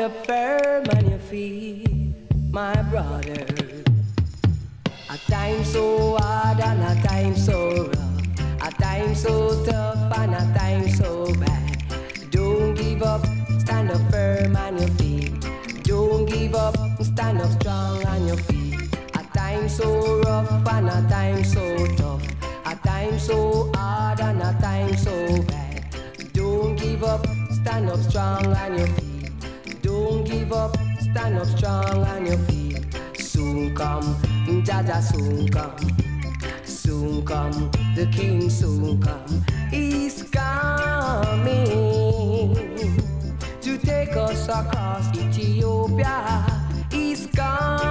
up firm on your feet, my brother. A time so hard and a time so rough, a time so tough and a time so bad. Don't give up, stand up firm on your feet. Don't give up, stand up strong on your feet. A time so rough and a time so tough, a time so hard and a time so bad. Don't give up, stand up strong on your feet. Don't give up, stand up strong on your feet. Soon come, Jaja soon come. Soon come, the King soon come. He's coming to take us across Ethiopia. He's coming